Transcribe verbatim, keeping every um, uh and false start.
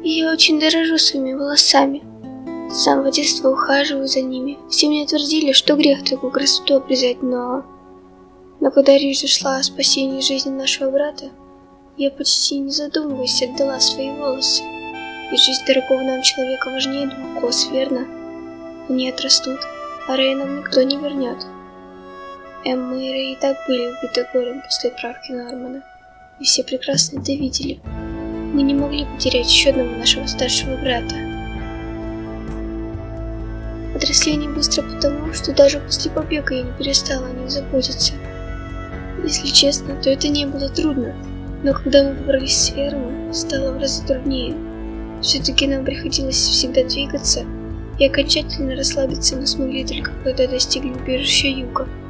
Я очень дорожу своими волосами. С самого детства ухаживаю за ними. Все мне твердили, что грех такую красоту обрезать, но... Но когда речь зашла о спасении жизни нашего брата, я почти не задумываясь отдала свои волосы. Ведь жизнь дорогого нам человека важнее двух кос, верно? Они отрастут, а Рэя нам никто не вернет. Эмма и Рэй и так были убиты горем после отправки Нормана, и все прекрасно это видели. Мы не могли потерять еще одного нашего старшего брата. Отросли они быстро потому, что даже после побега я не перестала о них заботиться. Если честно, то это не было трудно, но когда мы выбрались с фермы, стало в разы труднее. Все-таки нам приходилось всегда двигаться, и окончательно расслабиться мы смогли только когда достигли убежища Юга.